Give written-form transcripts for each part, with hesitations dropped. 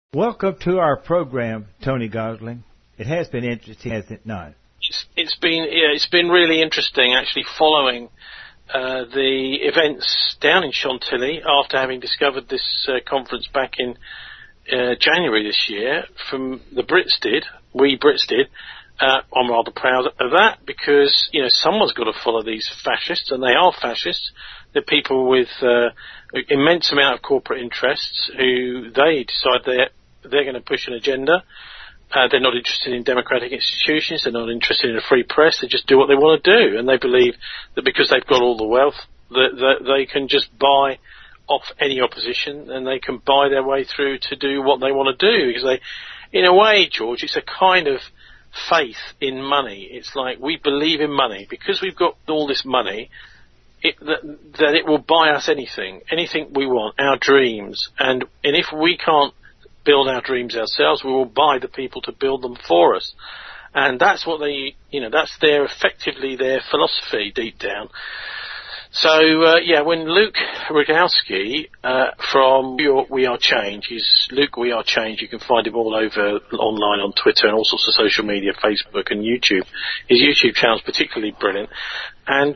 Welcome to our program, Tony Gosling. It has been interesting, has it not? It's been really interesting actually following the events down in Chantilly after having discovered this conference back in January this year. From the Brits did, we Brits did. I'm rather proud of that because someone's got to follow these fascists, and they are fascists. They're people with immense amount of corporate interests who they decide they're going to push an agenda. They're not interested in democratic institutions. They're not interested in a free press. They just do what they want to do, and they believe that because they've got all the wealth, that they can just buy off any opposition, and they can buy their way through to do what they want to do. Because in a way, George, it's a kind of faith in money. It's like we believe in money because we've got all this money. That it will buy us anything we want, our dreams, and if we can't build our dreams ourselves, we will buy the people to build them for us, and that's what that's effectively their philosophy deep down. So when Luke Rogowski from We Are Change, he's Luke We Are Change. You can find him all over online on Twitter and all sorts of social media, Facebook and YouTube. His YouTube channel is particularly brilliant, and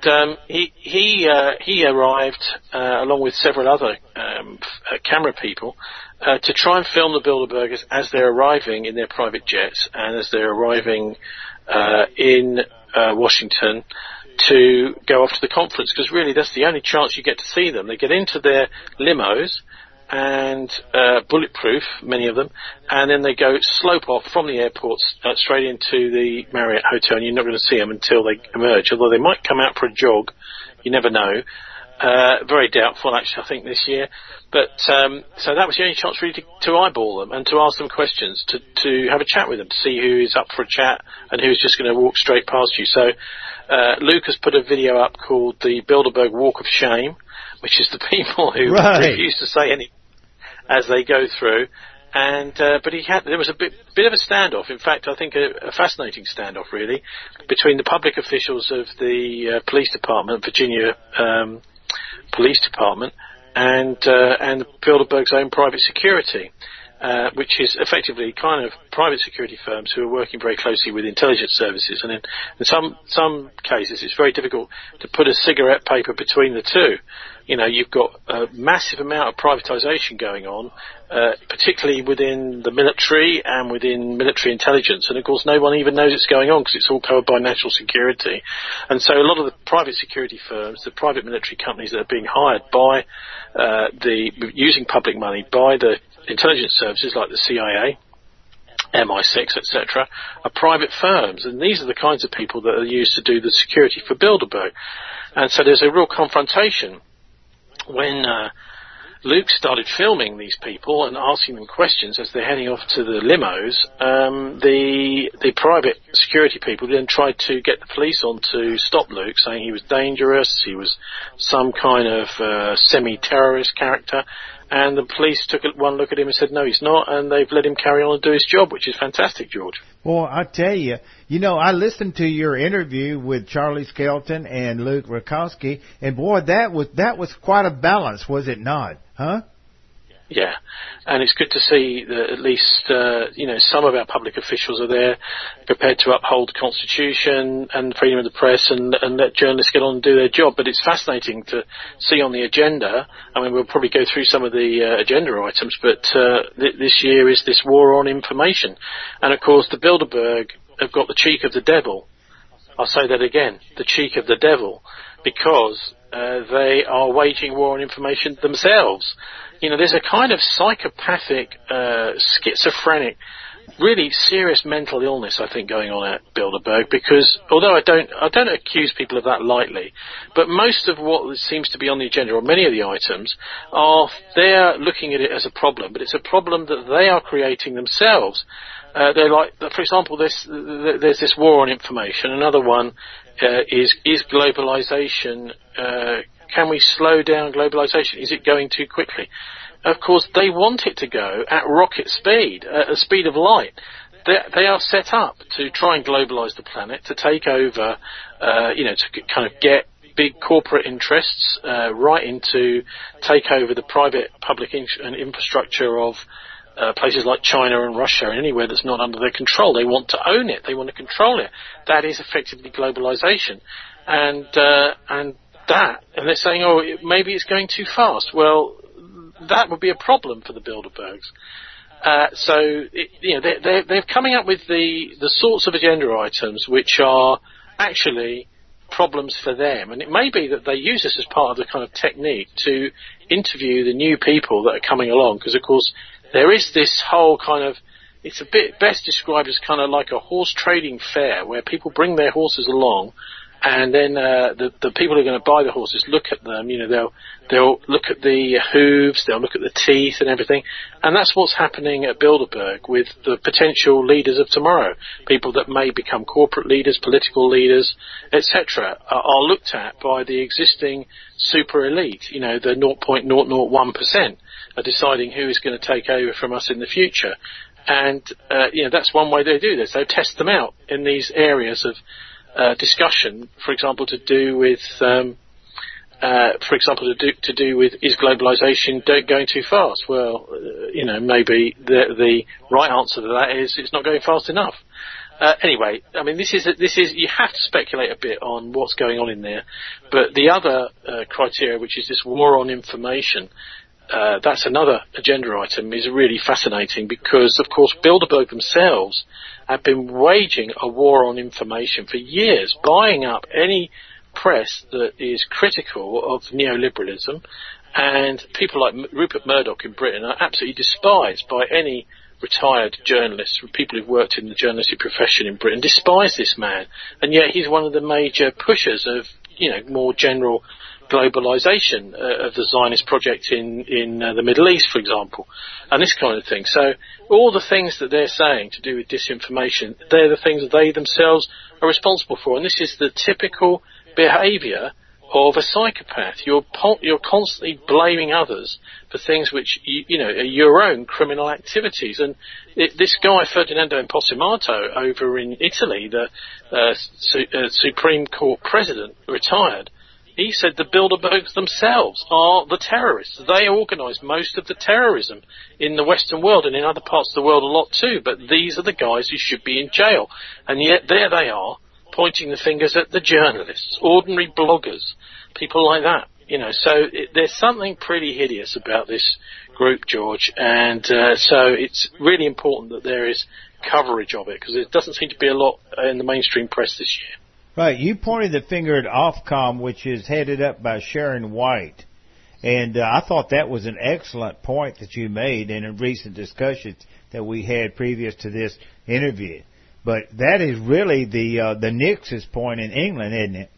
he arrived along with several other camera people to try and film the Bilderbergers as they're arriving in their private jets and as they're arriving in Washington to go off to the conference, because really that's the only chance you get to see them. They get into their limos and bulletproof, many of them, and then they go slope off from the airport straight into the Marriott Hotel, and you're not going to see them until they emerge, although they might come out for a jog. You never know. Very doubtful, actually, I think, this year. But so that was the only chance really to eyeball them and to ask them questions, to have a chat with them, to see who is up for a chat and who's just going to walk straight past you. So Luke has put a video up called the Bilderberg Walk of Shame, which is the people who refuse to say anything as they go through. And but there was a bit of a standoff. In fact, I think a fascinating standoff, really, between the public officials of the police department, Virginia Police Department, and Bilderberg's own private security, which is effectively kind of private security firms who are working very closely with intelligence services. And in some cases, it's very difficult to put a cigarette paper between the two. You've got a massive amount of privatisation going on, particularly within the military and within military intelligence. And, of course, no one even knows it's going on because it's all covered by national security. And so a lot of the private security firms, the private military companies that are being hired by using public money by the intelligence services like the CIA, MI6, etc., are private firms. And these are the kinds of people that are used to do the security for Bilderberg. And so there's a real confrontation. When Luke started filming these people and asking them questions as they're heading off to the limos, the private security people then tried to get the police on to stop Luke, saying he was dangerous, he was some kind of semi-terrorist character, and the police took one look at him and said, no, he's not, and they've let him carry on and do his job, which is fantastic, George. Well, I tell you, I listened to your interview with Charlie Skelton and Luke Rogowski, and boy, that was quite a balance, was it not? Huh? Yeah, and it's good to see that at least, some of our public officials are there prepared to uphold the Constitution and freedom of the press and let journalists get on and do their job. But it's fascinating to see on the agenda. I mean, we'll probably go through some of the agenda items, but this year is this war on information. And, of course, the Bilderberg have got the cheek of the devil. I'll say that again, the cheek of the devil, because they are waging war on information themselves. There's a kind of psychopathic, schizophrenic, really serious mental illness, I think, going on at Bilderberg, because although I don't accuse people of that lightly, but most of what seems to be on the agenda, or many of the items, they're looking at it as a problem, but it's a problem that they are creating themselves. They're like, for example, there's this war on information. Another one is globalization. Can we slow down globalization? Is it going too quickly? Of course, they want it to go at rocket speed, at the speed of light. They are set up to try and globalize the planet, to take over, to kind of get big corporate interests right into take over the private, public and infrastructure of places like China and Russia and anywhere that's not under their control. They want to own it. They want to control it. That is effectively globalization. And they're saying, maybe it's going too fast. Well, that would be a problem for the Bilderbergs. They're coming up with the sorts of agenda items which are actually problems for them. And it may be that they use this as part of the kind of technique to interview the new people that are coming along. Because, of course, there is this whole kind of, it's a bit best described as kind of like a horse trading fair where people bring their horses along. And then the people who are going to buy the horses look at them. They'll look at the hooves, they'll look at the teeth and everything. And that's what's happening at Bilderberg with the potential leaders of tomorrow. People that may become corporate leaders, political leaders, etc., are looked at by the existing super elite. The 0.001% are deciding who is going to take over from us in the future. And that's one way they do this. They test them out in these areas of discussion, for example, to do with is globalization going too fast? Well, maybe the right answer to that is it's not going fast enough. Anyway, I mean, this is you have to speculate a bit on what's going on in there, but the other criteria, which is this war on information. That's another agenda item, is really fascinating because, of course, Bilderberg themselves have been waging a war on information for years, buying up any press that is critical of neoliberalism, and people like Rupert Murdoch in Britain are absolutely despised by any retired journalists, people who've worked in the journalistic profession in Britain, despise this man, and yet he's one of the major pushers of, more general globalization of the Zionist project in the Middle East, for example, and this kind of thing. So all the things that they're saying to do with disinformation, they're the things that they themselves are responsible for, and this is the typical behaviour of a psychopath. You're constantly blaming others for things which are your own criminal activities. And this guy Ferdinando Imposimato over in Italy, the Supreme Court president, retired. He said the Bilderbergs themselves are the terrorists. They organise most of the terrorism in the Western world and in other parts of the world a lot too. But these are the guys who should be in jail, and yet there they are, pointing the fingers at the journalists, ordinary bloggers, people like that. There's something pretty hideous about this group, George, and so it's really important that there is coverage of it, because there doesn't seem to be a lot in the mainstream press this year. Right, you pointed the finger at Ofcom, which is headed up by Sharon White, and I thought that was an excellent point that you made in a recent discussion that we had previous to this interview. But that is really the nexus point in England, isn't it?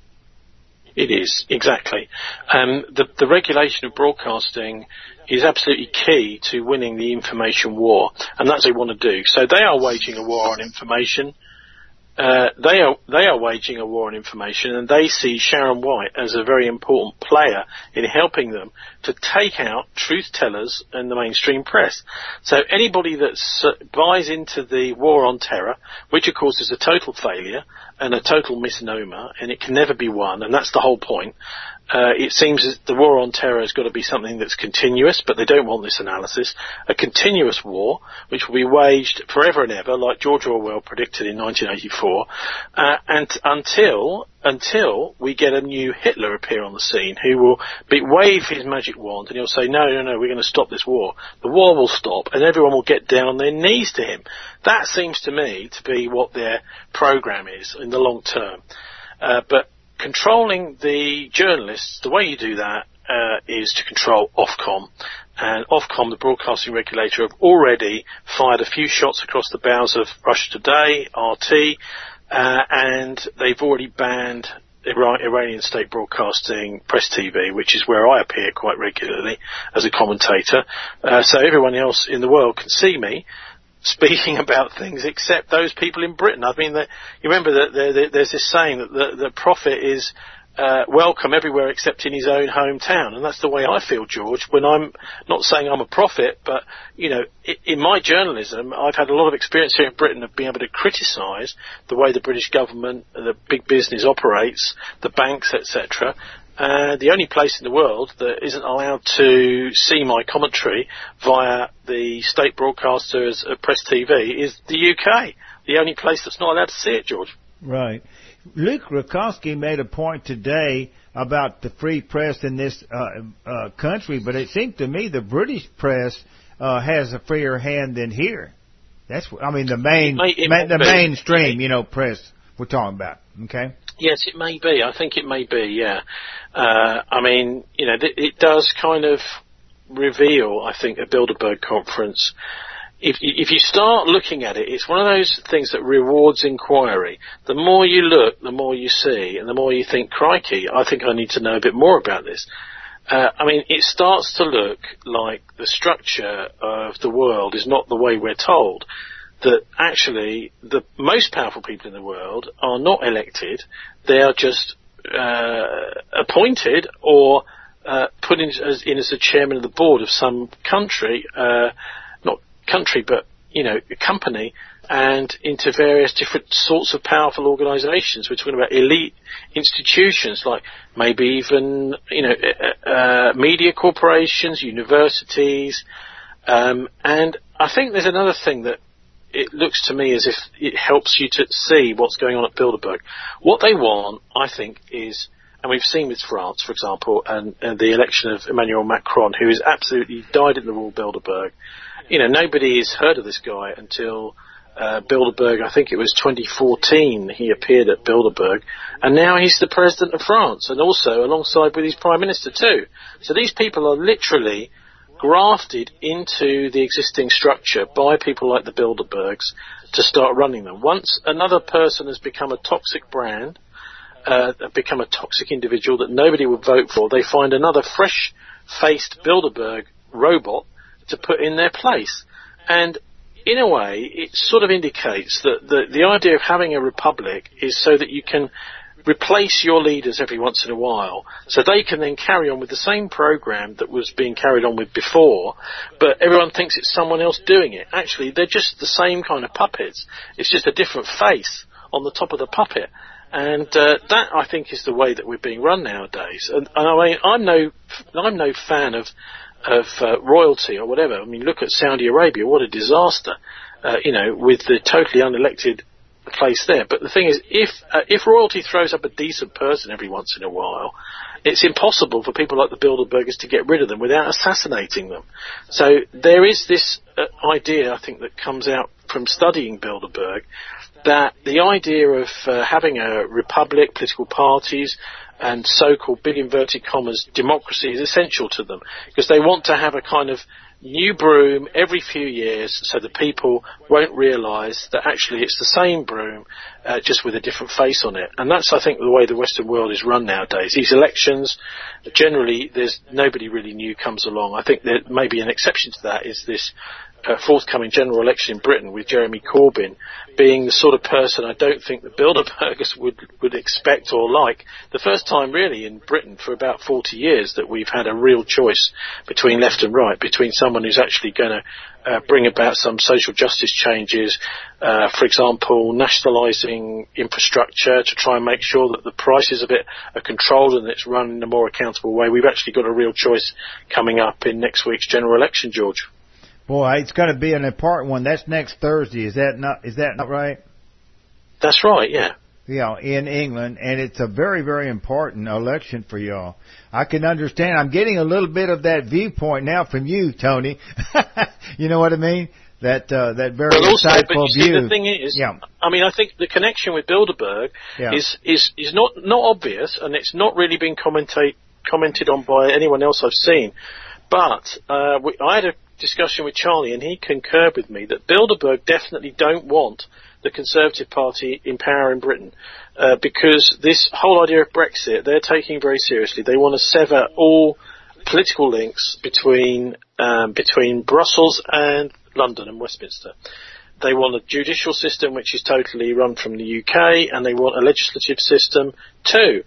It is, exactly. The regulation of broadcasting is absolutely key to winning the information war, and that's what they want to do. So they are waging a war on information. They are waging a war on information, and they see Sharon White as a very important player in helping them to take out truth tellers in the mainstream press. So anybody that buys into the war on terror, which of course is a total failure and a total misnomer, and it can never be won, and that's the whole point. It seems that the war on terror has got to be something that's continuous, but they don't want this analysis. A continuous war, which will be waged forever and ever, like George Orwell predicted in 1984, and until we get a new Hitler appear on the scene, who will wave his magic wand, and he'll say, no, we're going to stop this war. The war will stop, and everyone will get down on their knees to him. That seems to me to be what their program is in the long term. But controlling the journalists, the way you do that is to control Ofcom. And Ofcom, the broadcasting regulator, have already fired a few shots across the bows of Russia Today, RT, and they've already banned Iranian state broadcasting, Press TV, which is where I appear quite regularly as a commentator. So everyone else in the world can see me speaking about things except those people in Britain. I mean, you remember that there's this saying that the prophet is welcome everywhere except in his own hometown, and that's the way I feel, George, when I'm not saying I'm a prophet, but in my journalism I've had a lot of experience here in Britain of being able to criticise the way the British government, the big business operates, the banks, etc., The only place in the world that isn't allowed to see my commentary via the state broadcasters at Press TV is the UK. The only place that's not allowed to see it, George. Right. Luke Rukowski made a point today about the free press in this country, but it seemed to me the British press has a freer hand than here. That's, I mean, the mainstream, press we're talking about. Okay. Yes, it may be. I think it may be. Yeah. I mean, it does kind of reveal, I think, a Bilderberg conference. If you start looking at it, it's one of those things that rewards inquiry. The more you look, the more you see, and the more you think, crikey, I think I need to know a bit more about this. I mean, it starts to look like the structure of the world is not the way we're told. That actually the most powerful people in the world are not elected. They are just appointed or put in as the chairman of the board of some country, not country, but, a company, and into various different sorts of powerful organisations. We're talking about elite institutions, like maybe even, media corporations, universities, and I think there's another thing that it looks to me as if it helps you to see what's going on at Bilderberg. What they want, I think, is, and we've seen with France, for example, and the election of Emmanuel Macron, who is absolutely dyed in the wool Bilderberg. Nobody has heard of this guy until Bilderberg, I think it was 2014, he appeared at Bilderberg, and now he's the president of France, and also alongside with his prime minister too. So these people are literally grafted into the existing structure by people like the Bilderbergs to start running them. Once another person has become a toxic brand, become a toxic individual that nobody would vote for, they find another fresh-faced Bilderberg robot to put in their place. And in a way, it sort of indicates that the idea of having a republic is so that you can replace your leaders every once in a while, so they can then carry on with the same program that was being carried on with before, but everyone thinks it's someone else doing it. Actually, they're just the same kind of puppets. It's just a different face on the top of the puppet. And that, I think, is the way that we're being run nowadays. And I mean, I'm no fan of royalty or whatever. I mean, look at Saudi Arabia. What a disaster, with the totally unelected place there. But the thing is, if royalty throws up a decent person every once in a while, it's impossible for people like the Bilderbergers to get rid of them without assassinating them. So there is this idea, I think, that comes out from studying Bilderberg, that the idea of having a republic, political parties, and so-called, big inverted commas, democracy is essential to them, because they want to have a kind of new broom every few years, so the people won't realise that actually it's the same broom, just with a different face on it. And that's, I think, the way the Western world is run nowadays. These elections, generally, there's nobody really new comes along. I think that maybe an exception to that is this forthcoming general election in Britain, with Jeremy Corbyn being the sort of person I don't think the Bilderbergers would expect or like. The first time really in Britain for about 40 years that we've had a real choice between left and right, between someone who's actually going to bring about some social justice changes, for example, nationalising infrastructure to try and make sure that the prices of it are controlled and it's run in a more accountable way. We've actually got a real choice coming up in next week's general election, George. Boy, it's going to be an important one. That's next Thursday. Is that not right? That's right, yeah. Yeah, in England, and it's a very, very important election for y'all. I can understand. I'm getting a little bit of that viewpoint now from you, Tony. You know what I mean? That very insightful view. See, the thing is, yeah. I mean, I think the connection with Bilderberg is not obvious, and it's not really been commented on by anyone else I've seen. But I had a discussion with Charlie, and he concurred with me that Bilderberg definitely don't want the Conservative Party in power in Britain, because this whole idea of Brexit they're taking very seriously. They want to sever all political links between Brussels and London and Westminster. They want a judicial system which is totally run from the UK, and they want a legislative system too.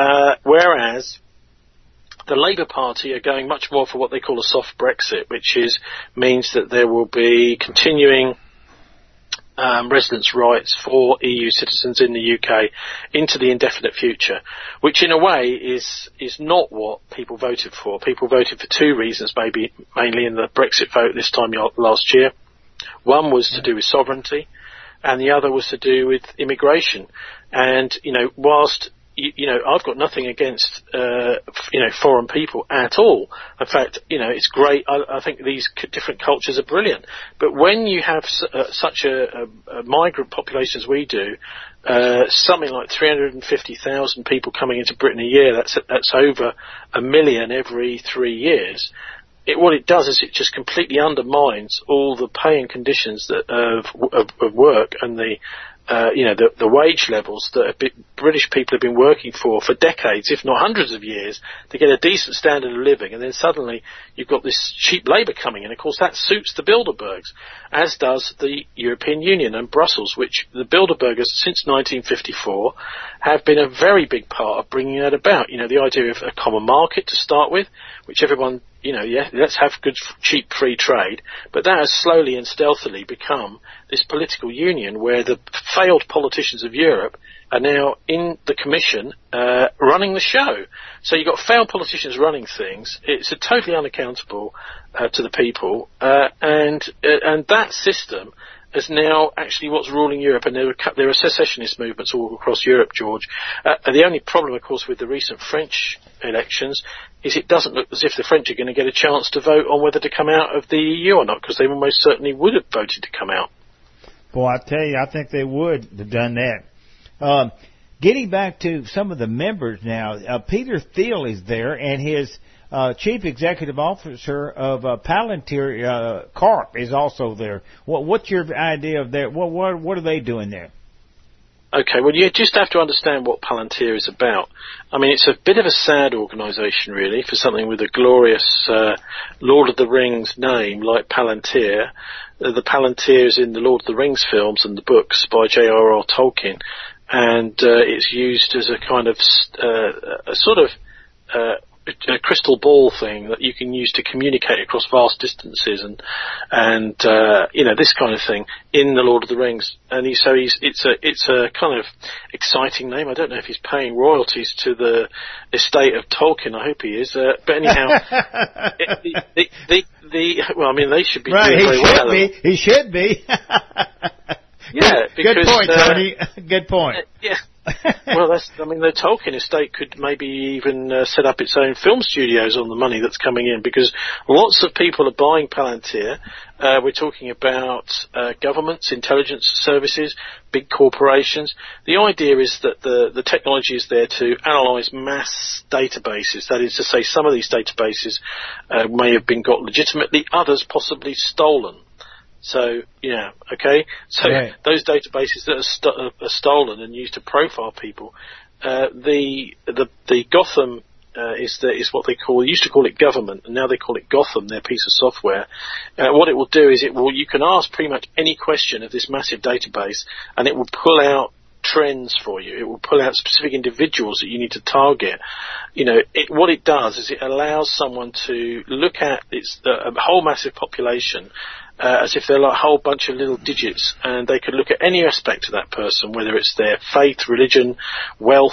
Whereas the Labour Party are going much more for what they call a soft Brexit, which means that there will be continuing residence rights for EU citizens in the UK into the indefinite future, which in a way is not what people voted for. People voted for two reasons, mainly in the Brexit vote this time last year. One was to do with sovereignty, and the other was to do with immigration. And, whilst I've got nothing against, foreign people at all. In fact, it's great. I think these different cultures are brilliant. But when you have such a migrant population as we do, something like 350,000 people coming into Britain a year, that's over 1 million every 3 years. What it does is it just completely undermines all the pay and conditions of work and the wage levels that British people have been working for decades, if not hundreds of years, to get a decent standard of living. And then suddenly you've got this cheap labour coming in. Of course, that suits the Bilderbergs, as does the European Union and Brussels, which the Bilderbergers, since 1954, have been a very big part of bringing that about. The idea of a common market to start with, which everyone, let's have good, cheap, free trade. But that has slowly and stealthily become this political union where the failed politicians of Europe are now in the Commission running the show. So you've got failed politicians running things. It's totally unaccountable to the people, and that system is now actually what's ruling Europe, and there are secessionist movements all across Europe, George. And the only problem, of course, with the recent French elections is it doesn't look as if the French are going to get a chance to vote on whether to come out of the EU or not, because they almost certainly would have voted to come out. Boy, I tell you, I think they would have done that. Getting back to some of the members now, Peter Thiel is there, and his Chief Executive Officer of Palantir Corp is also there. What's your idea of that? What are they doing there? Okay, well, you just have to understand what Palantir is about. I mean, it's a bit of a sad organisation, really, for something with a glorious Lord of the Rings name like Palantir. The Palantirs in the Lord of the Rings films and the books by J.R.R. Tolkien, and it's used as a kind of a crystal ball thing that you can use to communicate across vast distances and this kind of thing in the Lord of the Rings. And it's a kind of exciting name. I don't know if he's paying royalties to the estate of Tolkien. I hope he is. But anyhow, they should be doing very well. He should be. Yeah, because, good point, Tony. Good point. Yeah. Well, the Tolkien estate could maybe even set up its own film studios on the money that's coming in, because lots of people are buying Palantir. We're talking about governments, intelligence services, big corporations. The idea is that the technology is there to analyse mass databases. That is to say, some of these databases may have been got legitimately, others possibly stolen. So, okay. So right. Those databases that are stolen and used to profile people, the Gotham is what they used to call it government, and now they call it Gotham, their piece of software. What it will do is you can ask pretty much any question of this massive database, and it will pull out trends for you. It will pull out specific individuals that you need to target. What it does is it allows someone to look at a whole massive population as if they're like a whole bunch of little digits, and they could look at any aspect of that person, whether it's their faith, religion, wealth,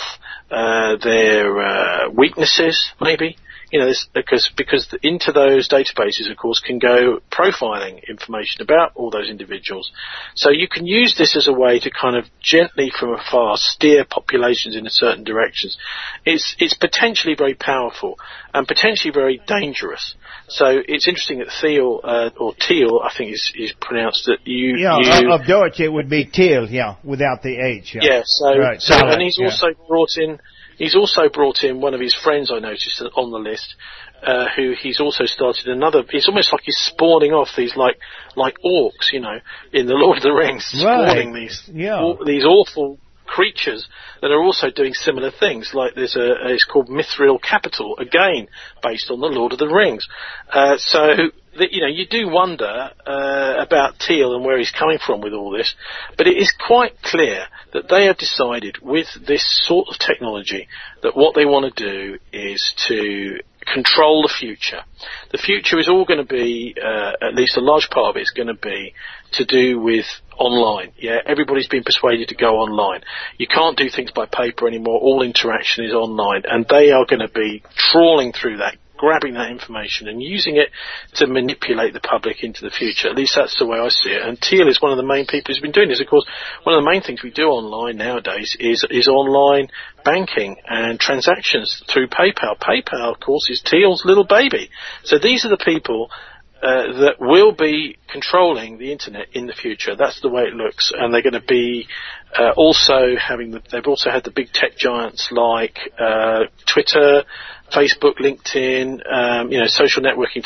their weaknesses, maybe. Because into those databases, of course, can go profiling information about all those individuals. So you can use this as a way to kind of gently from afar steer populations in certain directions. It's potentially very powerful and potentially very dangerous. So it's interesting that Thiel, or Thiel, I think is pronounced that of Deutsch it would be Thiel, without the H. Yeah, and he's also brought in. He's also brought in one of his friends, I noticed, on the list, who he's also started another. It's almost like he's spawning off these like orcs, in the Lord of the Rings, spawning these awful creatures that are also doing similar things. Like it's called Mithril Capital, again based on the Lord of the Rings. You do wonder about Thiel and where he's coming from with all this, but it is quite clear that they have decided with this sort of technology that what they want to do is to control the future. The future is all going to be, at least a large part of it is going to be to do with online. Yeah, everybody's been persuaded to go online. You can't do things by paper anymore. All interaction is online, and they are going to be trawling through that, grabbing that information and using it to manipulate the public into the future. At least that's the way I see it. And Thiel is one of the main people who's been doing this. Of course, one of the main things we do online nowadays is online banking and transactions through PayPal. PayPal, of course, is Thiel's little baby. So these are the people that will be controlling the internet in the future. That's the way it looks. And they're going to be they've also had the big tech giants like Twitter, Facebook, LinkedIn, social networking.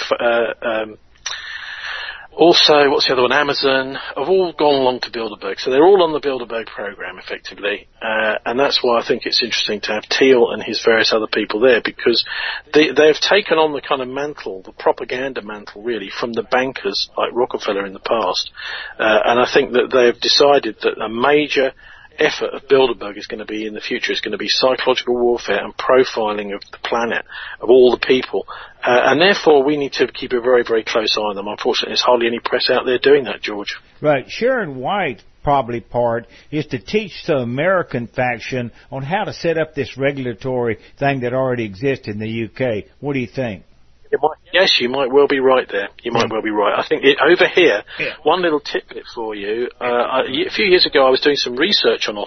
Also, what's the other one? Amazon have all gone along to Bilderberg. So they're all on the Bilderberg program, effectively. And that's why I think it's interesting to have Thiel and his various other people there, because they've taken on the kind of mantle, the propaganda mantle, really, from the bankers like Rockefeller in the past. And I think that they've decided that a major effort of Bilderberg is going to be in the future is going to be psychological warfare and profiling of the planet, of all the people, and therefore we need to keep a very, very close eye on them. Unfortunately, there's hardly any press out there doing that, George. Right. Sharon White probably part is to teach the American faction on how to set up this regulatory thing that already exists in the UK. What do you think? Yes, you might well be right there. You might well be right. I think over here, one little tidbit for you. A few years ago, I was doing some research on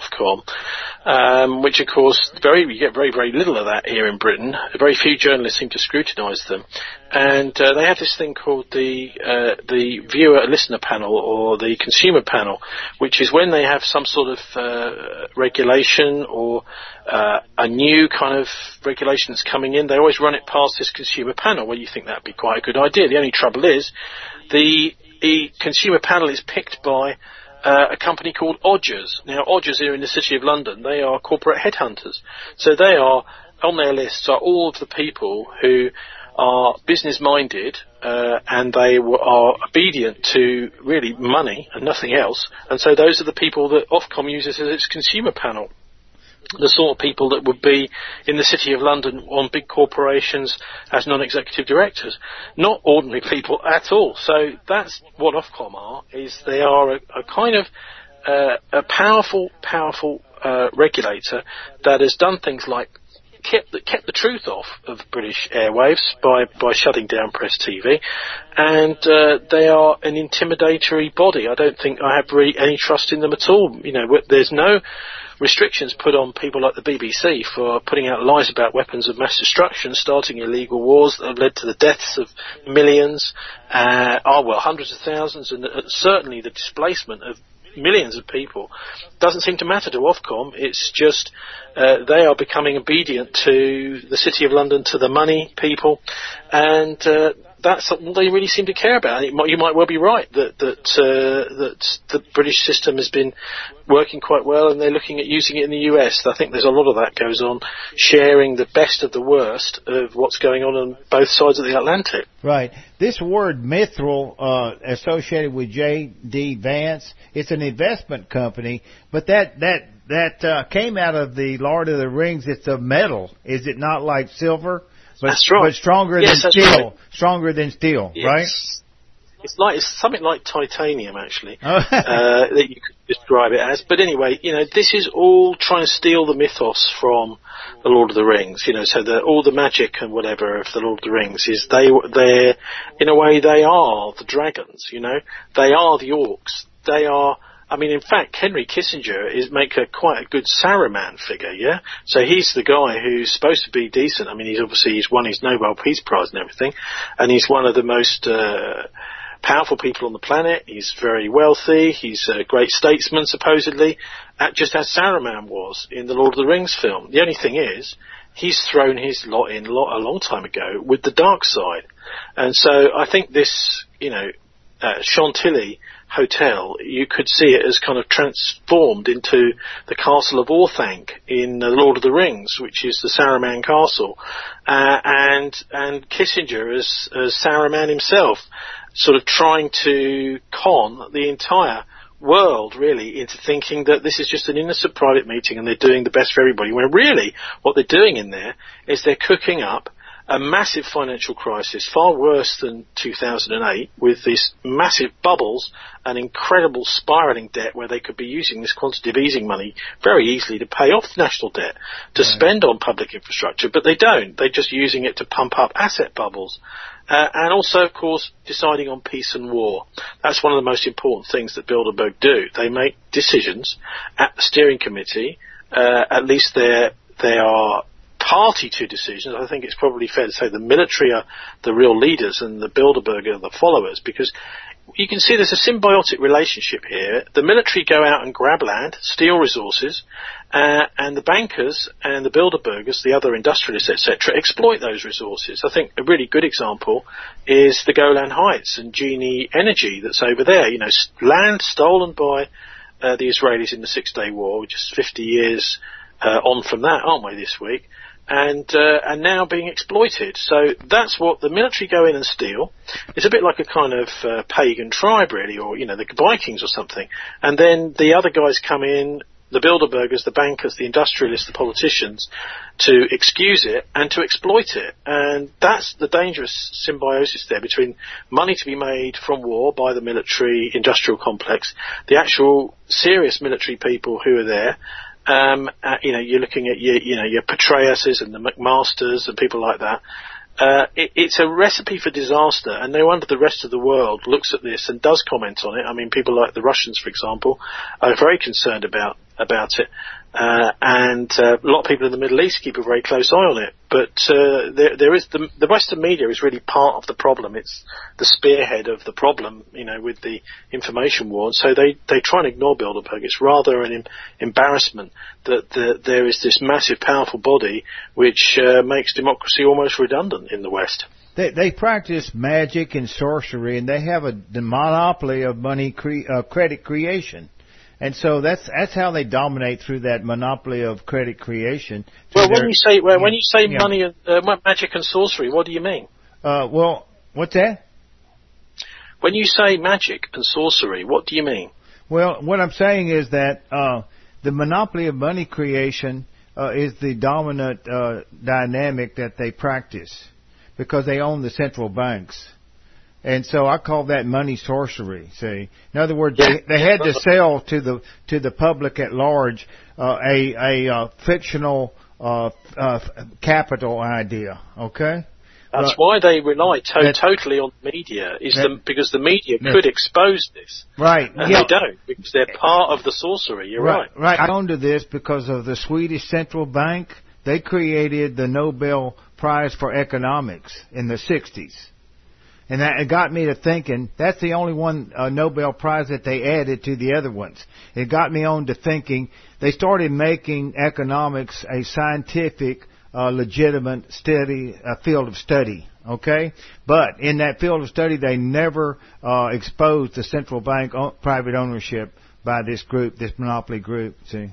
Ofcom, which, of course, you get very, very little of that here in Britain. Very few journalists seem to scrutinise them. And they have this thing called the viewer-listener panel, or the consumer panel, which is when they have some sort of regulation or a new kind of regulation that's coming in, they always run it past this consumer panel. Well, you think that'd be quite a good idea. The only trouble is the consumer panel is picked by a company called Odgers. Now, Odgers are in the City of London. They are corporate headhunters. So they are, on their lists are all of the people who are business-minded, and they are obedient to really money and nothing else. And so those are the people that Ofcom uses as its consumer panel. The sort of people that would be in the City of London on big corporations as non-executive directors. Not ordinary people at all. So that's what Ofcom are, is they are a kind of a powerful regulator that has done things like kept the truth off of British airwaves by shutting down Press TV, and they are an intimidatory body. I don't think I have really any trust in them at all. There's no restrictions put on people like the BBC for putting out lies about weapons of mass destruction, starting illegal wars that have led to the deaths of millions, hundreds of thousands, and certainly the displacement of millions of people. Doesn't seem to matter to Ofcom. It's just they are becoming obedient to the City of London, to the money people, and that's all they really seem to care about. You might well be right that the British system has been working quite well, and they're looking at using it in the US. I think there's a lot of that goes on, sharing the best of the worst of what's going on both sides of the Atlantic. Right. This word Mithril, associated with J.D. Vance, it's an investment company, but that came out of the Lord of the Rings. It's a metal. Is it not like silver? That's right. But stronger than steel. Right. Stronger than steel, yes. Right? It's something like titanium, actually, that you could describe it as. But anyway, this is all trying to steal the mythos from the Lord of the Rings. So all the magic and whatever of the Lord of the Rings is they're in a way they are the dragons. They are the orcs. They are. I mean, in fact, Henry Kissinger make quite a good Saruman figure, yeah? So he's the guy who's supposed to be decent. I mean, he's won his Nobel Peace Prize and everything, and he's one of the most powerful people on the planet. He's very wealthy. He's a great statesman, supposedly, just as Saruman was in the Lord of the Rings film. The only thing is, he's thrown his lot in a long time ago with the dark side. And so I think this, Chantilly hotel, you could see it as kind of transformed into the castle of Orthanc in The Lord of the Rings, which is the Saruman castle, and Kissinger as Saruman himself, sort of trying to con the entire world really into thinking that this is just an innocent private meeting and they're doing the best for everybody, when really what they're doing in there is they're cooking up a massive financial crisis, far worse than 2008, with these massive bubbles and incredible spiralling debt where they could be using this quantitative easing money very easily to pay off national debt, to spend on public infrastructure, but they don't. They're just using it to pump up asset bubbles. And also, of course, deciding on peace and war. That's one of the most important things that Bilderberg do. They make decisions at the steering committee. At least they are party to decisions. I think it's probably fair to say the military are the real leaders and the Bilderberg are the followers, because you can see there's a symbiotic relationship here. The military go out and grab land, steal resources, and the bankers and the Bilderbergers, the other industrialists, etc., exploit those resources. I think a really good example is the Golan Heights and Genie Energy that's over there. You know, land stolen by the Israelis in the Six-Day War, just 50 years on from that, aren't we, this week? And now being exploited. So that's what the military go in and steal. It's a bit like a kind of pagan tribe, really, or, you know, the Vikings or something. And then the other guys come in, the Bilderbergers, the bankers, the industrialists, the politicians, to excuse it and to exploit it. And that's the dangerous symbiosis there between money to be made from war by the military industrial complex, the actual serious military people who are there. You know, you're looking at your Petraeuses and the McMasters and people like that. It's a recipe for disaster, and no wonder the rest of the world looks at this and does comment on it. I mean, people like the Russians, for example, are very concerned about it. And a lot of people in the Middle East keep a very close eye on it. But there is the Western media is really part of the problem. It's the spearhead of the problem, you know, with the information war. And so they try and ignore Bilderberg. It's rather an embarrassment that there is this massive, powerful body which makes democracy almost redundant in the West. They practice magic and sorcery, and they have the monopoly of money credit creation. And so that's how they dominate, through that monopoly of credit creation. Well, when you say money and magic and sorcery, what do you mean? Well, what's that? When you say magic and sorcery, what do you mean? Well, what I'm saying is that the monopoly of money creation is the dominant dynamic that they practice, because they own the central banks. And so I call that money sorcery. See, in other words, they had to sell to the public at large a fictional capital idea. Okay, that's why they rely totally on the media. Because the media could expose this, right? And they don't, because they're part of the sorcery. You're right. Right. I owned to this because of the Swedish central bank. They created the Nobel Prize for Economics in the 60s. And it got me to thinking, that's the only one Nobel Prize that they added to the other ones. It got me on to thinking, they started making economics a scientific, legitimate field of study, okay? But in that field of study, they never exposed the central bank private ownership by this group, this monopoly group, see?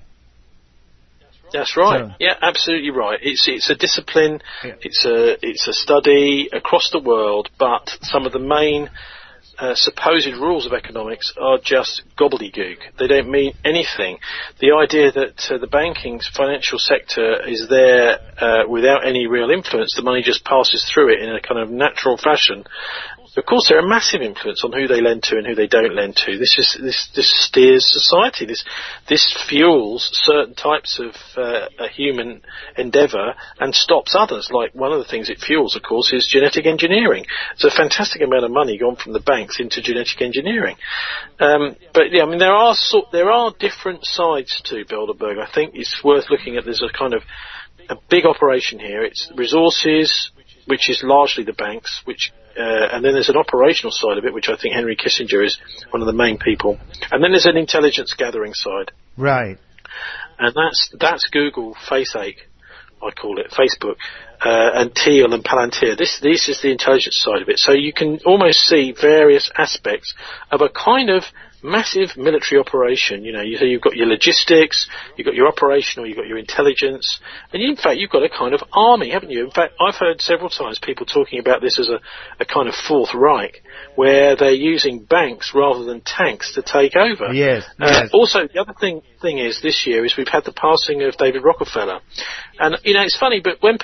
That's right. So, yeah, absolutely right. It's a discipline. Yeah. It's a study across the world, but some of the main supposed rules of economics are just gobbledygook. They don't mean anything. The idea that the banking financial sector is there without any real influence, the money just passes through it in a kind of natural fashion. Of course, they're a massive influence on who they lend to and who they don't lend to. This steers society. This fuels certain types of a human endeavour and stops others. Like, one of the things it fuels, of course, is genetic engineering. It's a fantastic amount of money gone from the banks into genetic engineering. But yeah, I mean, there are different sides to Bilderberg. I think it's worth looking at. There's a kind of a big operation here. It's resources, which is largely the banks, and then there's an operational side of it, which I think Henry Kissinger is one of the main people. And then there's an intelligence gathering side. Right. And that's Google, FaceAche, I call it, Facebook, and Thiel and Palantir. This is the intelligence side of it. So you can almost see various aspects of a kind of massive military operation. You know, you've got your logistics, you've got your operational, you've got your intelligence, and in fact you've got a kind of army, haven't you? In fact, I've heard several times people talking about this as a kind of Fourth Reich, where they're using banks rather than tanks to take over. Yes. Also, the other thing is, this year is we've had the passing of David Rockefeller. And, you know, it's funny, but when people are gone,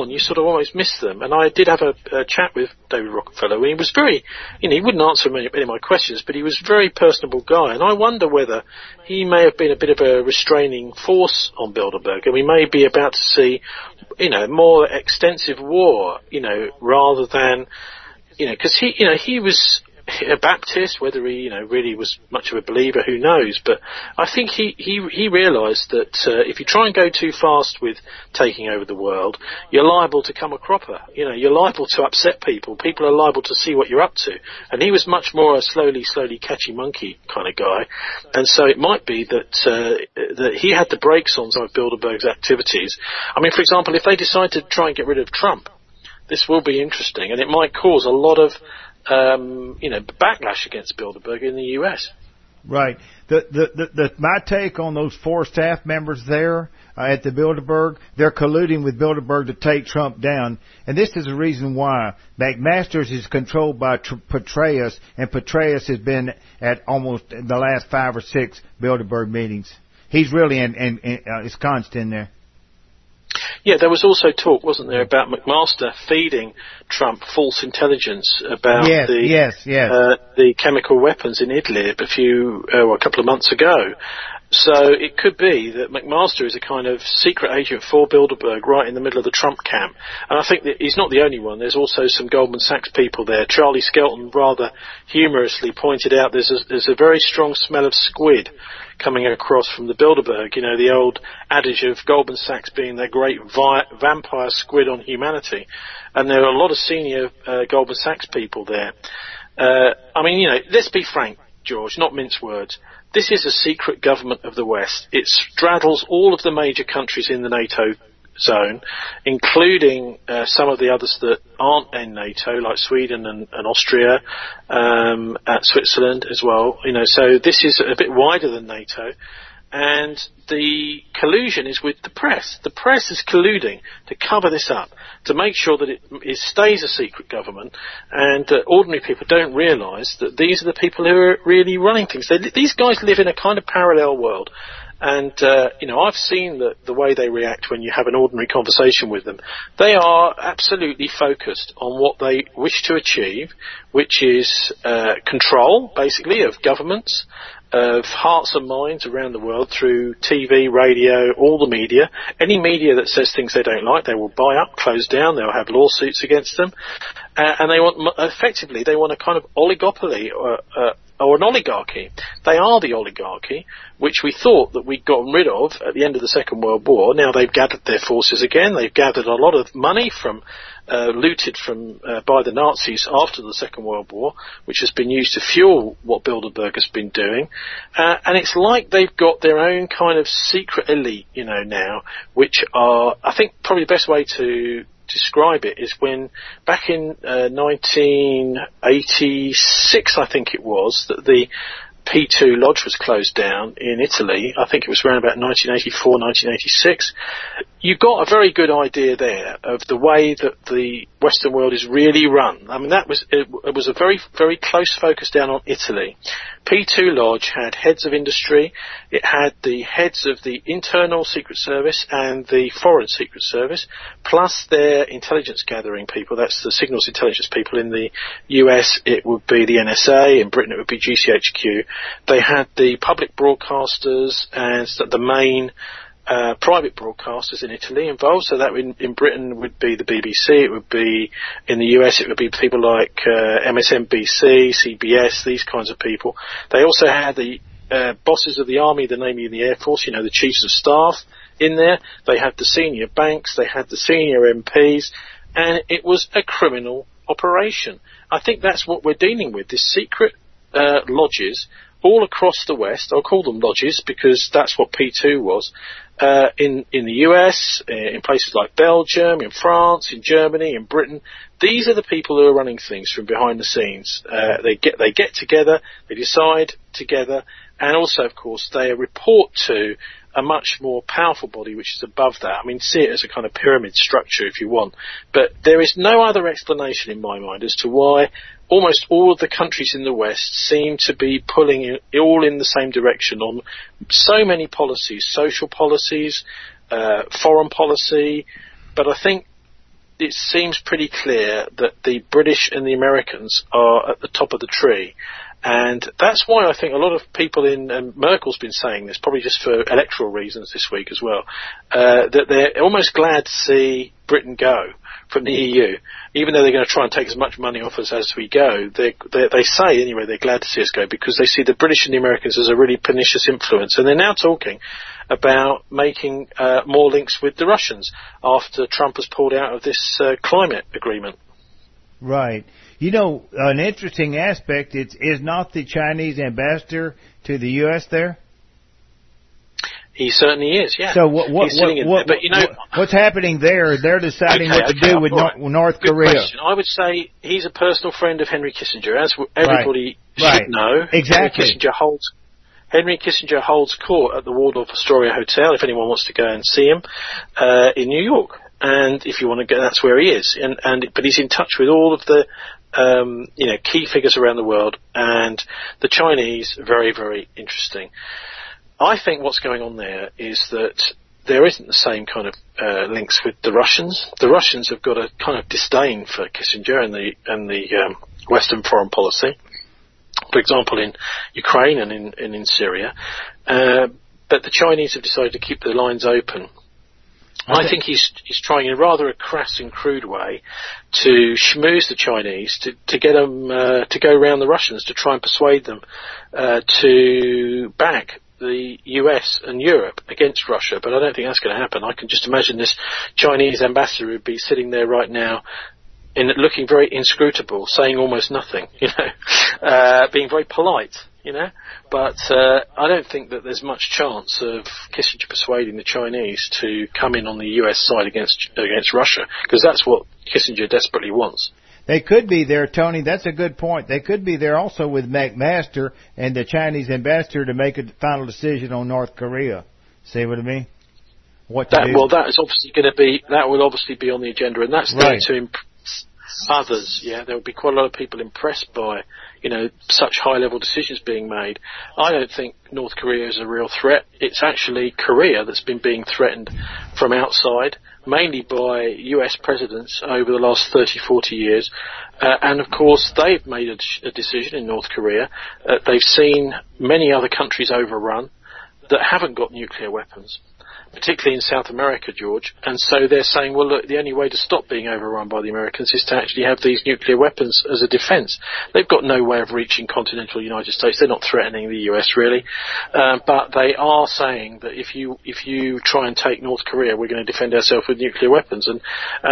on, you sort of almost miss them. And I did have a chat with David Rockefeller, and he was very, he wouldn't answer many of my questions, but he was a very personable guy. And I wonder whether he may have been a bit of a restraining force on Bilderberg, and we may be about to see, more extensive war, rather than, because he was a Baptist, whether he, really was much of a believer, who knows? But I think he realised that if you try and go too fast with taking over the world, you're liable to come a cropper. You're liable to upset people. People are liable to see what you're up to. And he was much more a slowly catchy monkey kind of guy. And so it might be that he had the brakes on some of Bilderberg's activities. I mean, for example, if they decide to try and get rid of Trump, this will be interesting, and it might cause a lot of backlash against Bilderberg in the U.S. Right. My take on those 4 staff members there at the Bilderberg, they're colluding with Bilderberg to take Trump down, and this is the reason why. McMaster's is controlled by Petraeus, and Petraeus has been at almost the last 5 or 6 Bilderberg meetings. He's really is constant in there. Yeah, there was also talk, wasn't there, about McMaster feeding Trump false intelligence about the chemical weapons in Idlib a couple of months ago. So it could be that McMaster is a kind of secret agent for Bilderberg right in the middle of the Trump camp. And I think that he's not the only one. There's also some Goldman Sachs people there. Charlie Skelton rather humorously pointed out there's a very strong smell of squid coming across from the Bilderberg, the old adage of Goldman Sachs being their great vampire squid on humanity. And there are a lot of senior Goldman Sachs people there. Let's be frank, George, not mince words. This is a secret government of the West. It straddles all of the major countries in the NATO zone, including some of the others that aren't in NATO, like Sweden and Austria, Switzerland as well. So this is a bit wider than NATO. And the collusion is with the press. The press is colluding to cover this up, to make sure that it stays a secret government, and ordinary people don't realise that these are the people who are really running things. These guys live in a kind of parallel world. And, I've seen the way they react when you have an ordinary conversation with them. They are absolutely focused on what they wish to achieve, which is control, basically, of governments, of hearts and minds around the world through TV, radio, all the media. Any media that says things they don't like, they will buy up, close down, they'll have lawsuits against them. And they want a kind of oligopoly or an oligarchy. They are the oligarchy, which we thought that we'd gotten rid of at the end of the Second World War. Now they've gathered their forces again. They've gathered a lot of money looted by the Nazis after the Second World War, which has been used to fuel what Bilderberg has been doing. And it's like they've got their own kind of secret elite, now, which are, I think, probably the best way to describe it is when back in 1986, I think it was, that the P2 Lodge was closed down in Italy. I think it was around about 1984, 1986. You got a very good idea there of the way that the Western world is really run. I mean, it was a very, very close focus down on Italy. P2 Lodge had heads of industry. It had the heads of the internal Secret Service and the foreign Secret Service, plus their intelligence gathering people. That's the signals intelligence people. In the US, it would be the NSA. In Britain, it would be GCHQ. They had the public broadcasters and the main private broadcasters in Italy involved. So that in Britain would be the BBC. It would be in the US. It would be people like MSNBC, CBS, these kinds of people. They also had the bosses of the army, the Navy, and the Air Force. The chiefs of staff in there. They had the senior banks. They had the senior MPs, and it was a criminal operation. I think that's what we're dealing with. This secret lodges all across the West. I'll call them lodges because that's what P2 was. In the US, in places like Belgium, in France, in Germany, in Britain. These are the people who are running things from behind the scenes. They get together, they decide together, and also, of course, they report to a much more powerful body which is above that. I mean, see it as a kind of pyramid structure if you want. But there is no other explanation in my mind as to why almost all of the countries in the West seem to be pulling all in the same direction on so many policies, social policies, foreign policy. But I think it seems pretty clear that the British and the Americans are at the top of the tree. And that's why I think a lot of people and Merkel's been saying this, probably just for electoral reasons this week as well, that they're almost glad to see Britain go from the EU, even though they're going to try and take as much money off us as we go. They say anyway they're glad to see us go because they see the British and the Americans as a really pernicious influence, and they're now talking about making more links with the Russians after Trump has pulled out of this climate agreement. Right. You know, an interesting aspect is not the Chinese ambassador to the U.S. there? He certainly is, yeah. So what's happening there? They're deciding what to do with North Korea. Question. I would say he's a personal friend of Henry Kissinger, as everybody should know. Exactly. Henry Kissinger holds court at the Waldorf Astoria Hotel, if anyone wants to go and see him, in New York. And if you want to go, that's where he is. But he's in touch with all of the key figures around the world, and the Chinese, very, very interesting. I think what's going on there is that there isn't the same kind of links with the Russians. The Russians have got a kind of disdain for Kissinger and the Western foreign policy, for example, in Ukraine and in Syria. But the Chinese have decided to keep the lines open. I think he's trying in rather a crass and crude way to schmooze the Chinese to get them to go around the Russians to try and persuade them to back the US and Europe against Russia. But I don't think that's going to happen. I can just imagine this Chinese ambassador would be sitting there right now looking very inscrutable, saying almost nothing, being very polite. But I don't think that there's much chance of Kissinger persuading the Chinese to come in on the US side against Russia, because that's what Kissinger desperately wants. They could be there, Tony. That's a good point. They could be there also with McMaster and the Chinese ambassador to make a final decision on North Korea. See what I mean? That is obviously going to be. That will obviously be on the agenda, and that's going to impress others. Yeah, there will be quite a lot of people impressed by such high-level decisions being made. I don't think North Korea is a real threat. It's actually Korea that's been being threatened from outside, mainly by US presidents over the last 30, 40 years. And of course, they've made a decision in North Korea. They've seen many other countries overrun that haven't got nuclear weapons, particularly in South America, George. And so they're saying, well, look, the only way to stop being overrun by the Americans is to actually have these nuclear weapons as a defence. They've got no way of reaching continental United States. They're not threatening the US, really. But they are saying that if you try and take North Korea, we're going to defend ourselves with nuclear weapons. And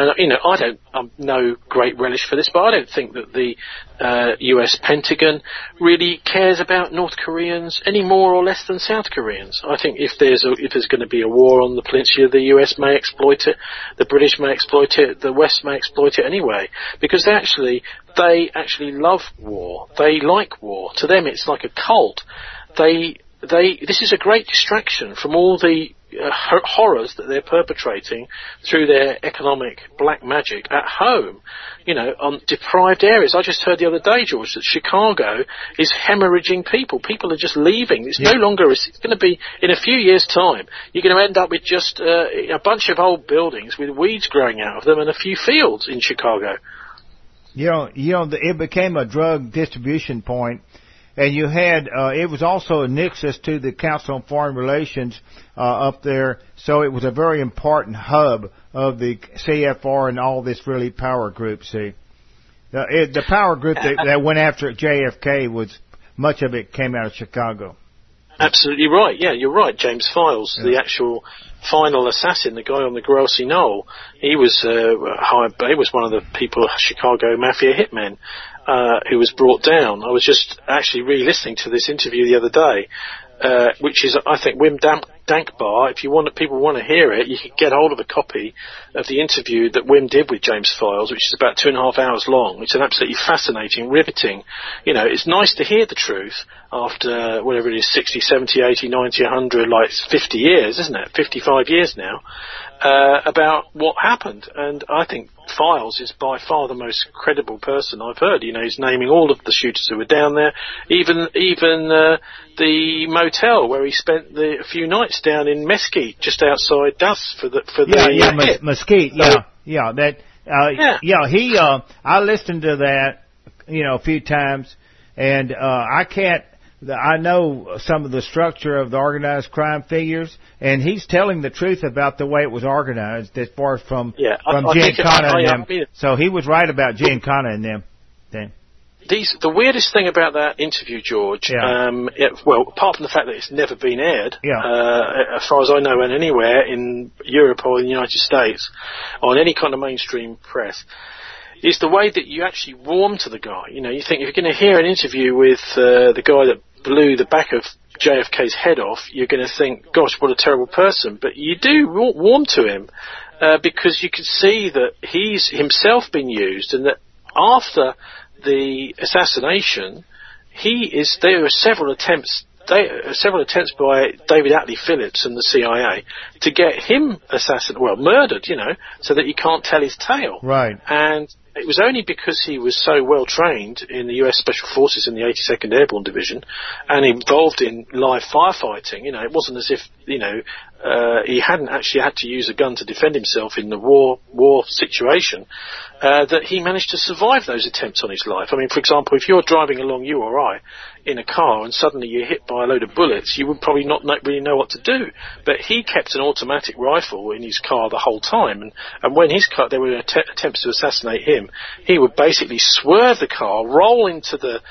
I'm no great relish for this, but I don't think that the US Pentagon really cares about North Koreans any more or less than South Koreans. I think if there's going to be a war on the peninsula, the US may exploit it, the British may exploit it, the West may exploit it anyway, because they actually love war. They like war. To them, it's like a cult. This is a great distraction from all the horrors that they're perpetrating through their economic black magic at home, on deprived areas. I just heard the other day, George, that Chicago is hemorrhaging people. People are just leaving. It's no longer, it's going to be, in a few years' time, you're going to end up with just a bunch of old buildings with weeds growing out of them and a few fields in Chicago. It became a drug distribution point. And you had, it was also a nexus to the Council on Foreign Relations up there, so it was a very important hub of the CFR and all this really power group, see. The power group that went after JFK much of it came out of Chicago. Absolutely right, yeah, you're right. James Files, the actual final assassin, the guy on the grassy knoll, he was one of the people, Chicago Mafia hitmen. Who was brought down. I was just actually re-listening to this interview the other day, which is, I think, Wim Dankbar. If people want to hear it, you can get hold of a copy of the interview that Wim did with James Files, which is about 2.5 hours long. It's an absolutely fascinating, riveting. It's nice to hear the truth after whatever it is, 60, 70, 80, 90, 100, like 50 years, isn't it? 55 years now. About what happened, and I think Files is by far the most credible person I've heard. He's naming all of the shooters who were down there, even the motel where he spent a few nights down in Mesquite, just outside Dallas for the Mesquite, I listened to that, a few times, and I know some of the structure of the organized crime figures, and he's telling the truth about the way it was organized as far as from Giancana and them. So he was right about Giancana and them. Then. The weirdest thing about that interview, George, apart from the fact that it's never been aired, as far as I know, and anywhere in Europe or in the United States, or in any kind of mainstream press, is the way that you actually warm to the guy. You think if you're going to hear an interview with the guy that blew the back of JFK's head off, you're going to think, gosh, what a terrible person. But you do warm to him because you can see that he's himself been used, and that after the assassination, there were several attempts by David Atlee Phillips and the CIA to get him murdered, so that he can't tell his tale. Right. And it was only because he was so well trained in the US Special Forces in the 82nd Airborne Division and involved in live firefighting, it wasn't as if, he hadn't actually had to use a gun to defend himself in the war situation, that he managed to survive those attempts on his life. I mean, for example, if you're driving along, you or I, in a car and suddenly you're hit by a load of bullets, you would probably not really know what to do. But he kept an automatic rifle in his car the whole time, and when there were attempts to assassinate him, he would basically swerve the car, roll into the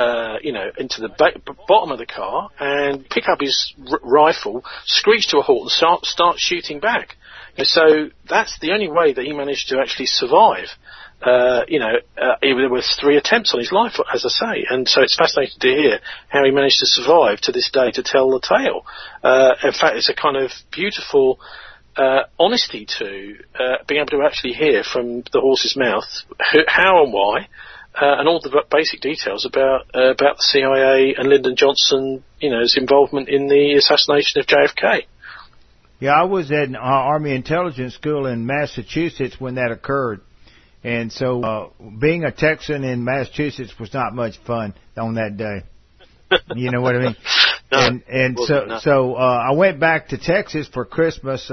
bottom of the car and pick up his rifle, screech to a halt and start shooting back. And so that's the only way that he managed to actually survive. There were 3 attempts on his life, as I say, and so it's fascinating to hear how he managed to survive to this day to tell the tale. In fact, it's a kind of beautiful honesty to being able to actually hear from the horse's mouth how and why, and all the basic details about the CIA and Lyndon Johnson's involvement in the assassination of JFK. Yeah, I was at an Army intelligence school in Massachusetts when that occurred. And so being a Texan in Massachusetts was not much fun on that day. You know what I mean? No, so I went back to Texas for Christmas,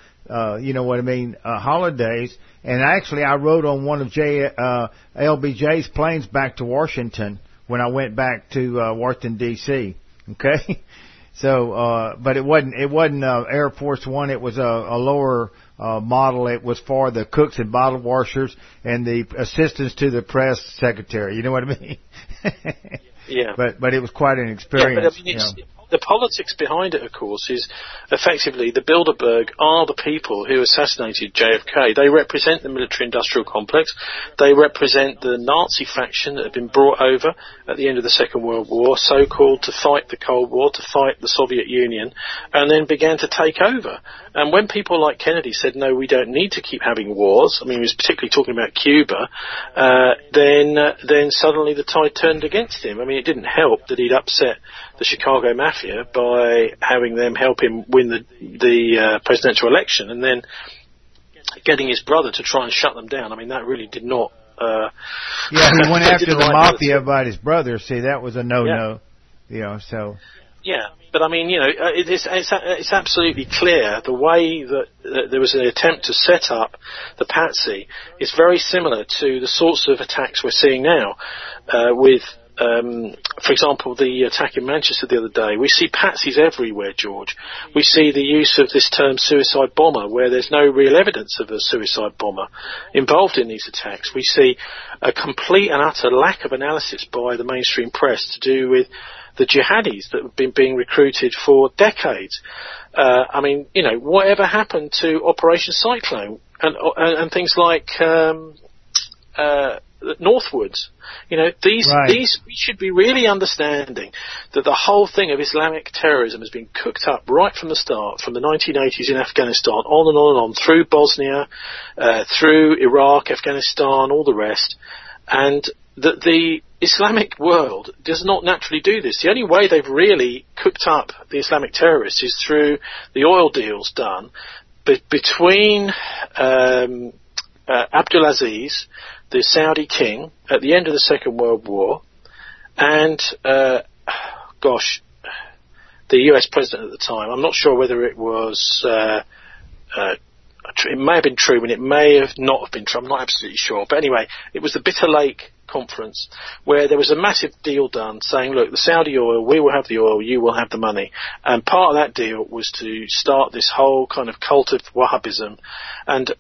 holidays. And actually I rode on one of LBJ's planes back to Washington when I went back to Washington, D.C. Okay? So, but it wasn't Air Force One. It was a lower model. It was for the cooks and bottle washers and the assistants to the press secretary. You know what I mean? Yeah. But it was quite an experience. Yeah, but I mean, the politics behind it, of course, is effectively the Bilderberg are the people who assassinated JFK. They represent the military-industrial complex. They represent the Nazi faction that had been brought over at the end of the Second World War, so-called to fight the Cold War, to fight the Soviet Union, and then began to take over. And when people like Kennedy said, no, we don't need to keep having wars, I mean, he was particularly talking about Cuba, then suddenly the tide turned against him. I mean, it didn't help that he'd upset the Chicago Mafia by having them help him win the presidential election, and then getting his brother to try and shut them down. I mean, that really did not... he went after the Mafia about his brother. See, that was a no-no. So... Yeah, but I mean, it's absolutely clear the way that there was an attempt to set up the Patsy is very similar to the sorts of attacks we're seeing now with, for example, the attack in Manchester the other day. We see Patsies everywhere, George. We see the use of this term suicide bomber, where there's no real evidence of a suicide bomber involved in these attacks. We see a complete and utter lack of analysis by the mainstream press to do with the jihadis that have been being recruited for decades. I mean, whatever happened to Operation Cyclone and things like Northwoods? These we should be really understanding that the whole thing of Islamic terrorism has been cooked up right from the start, from the 1980s in Afghanistan, on and on and on, through Bosnia, through Iraq, Afghanistan, all the rest, and that the Islamic world does not naturally do this. The only way they've really cooked up the Islamic terrorists is through the oil deals done between Abdulaziz, the Saudi king, at the end of the Second World War, and, the US president at the time. I'm not sure whether it was, it may have been true and it may have not have been true. I'm not absolutely sure. But anyway, it was the Bitter Lake conference where there was a massive deal done saying, look, the Saudi oil, we will have the oil, you will have the money. And part of that deal was to start this whole kind of cult of Wahhabism. And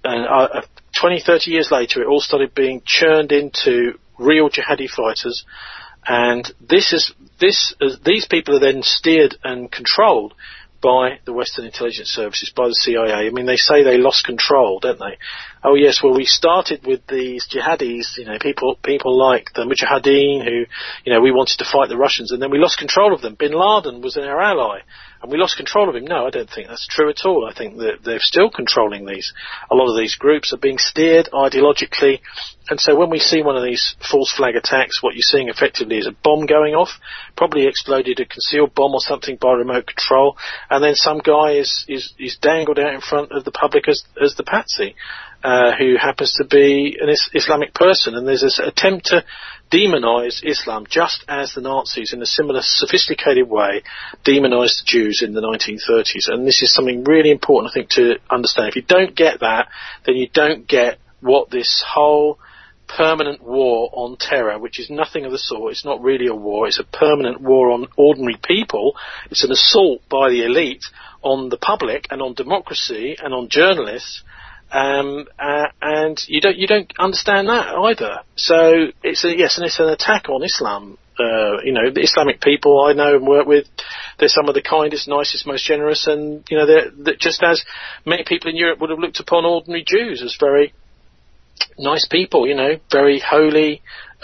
20, 30 years later, it all started being churned into real jihadi fighters. And these people are then steered and controlled by the Western intelligence services, by the CIA. I mean, they say they lost control, don't they? Oh yes, well, we started with these jihadis, people like the Mujahideen who, we wanted to fight the Russians, and then we lost control of them. Bin Laden was our ally, and we lost control of him. No, I don't think that's true at all. I think that they're still controlling these. A lot of these groups are being steered ideologically, and so when we see one of these false flag attacks, what you're seeing effectively is a bomb going off, probably exploded, a concealed bomb or something by remote control, and then some guy is dangled out in front of the public as the patsy. Who happens to be an Islamic person, and there's this attempt to demonize Islam, just as the Nazis, in a similar sophisticated way, demonized the Jews in the 1930s. And this is something really important, I think, to understand. If you don't get that, then you don't get what this whole permanent war on terror, which is nothing of the sort. It's not really a war. It's a permanent war on ordinary people. It's an assault by the elite on the public and on democracy and on journalists. And you don't understand that either. So it's an attack on Islam. The Islamic people I know and work with, they're some of the kindest, nicest, most generous, and they're just as many people in Europe would have looked upon ordinary Jews as very nice people, very holy,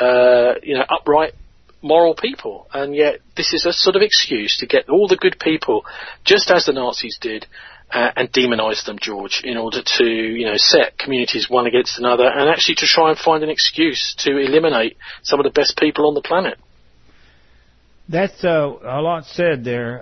upright, moral people. And yet this is a sort of excuse to get all the good people, just as the Nazis did, and demonise them, George, in order to, set communities one against another, and actually to try and find an excuse to eliminate some of the best people on the planet. That's a lot said there.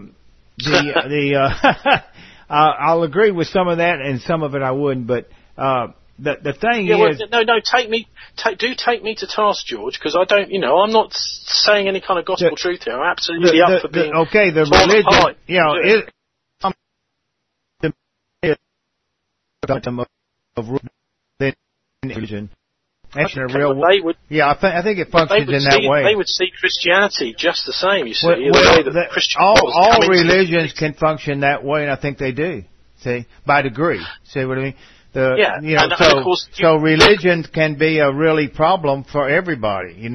I'll agree with some of that, and some of it I wouldn't. But the thing is, take me to task, George, because I don't, I'm not saying any kind of gospel truth here. I'm absolutely up for being the religion, of religion. I think it functions in that way. They would see Christianity just the same. You see, all religions can function that way, and I think they do. See, by degree. See what I mean? So religion can be a really problem for everybody.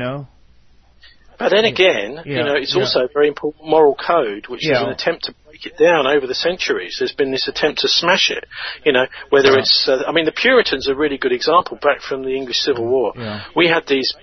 But then again, it's also a very important moral code, which is an attempt to break it down over the centuries. There's been this attempt to smash it, whether it's, the Puritans are a really good example back from the English Civil War. Yeah. We had these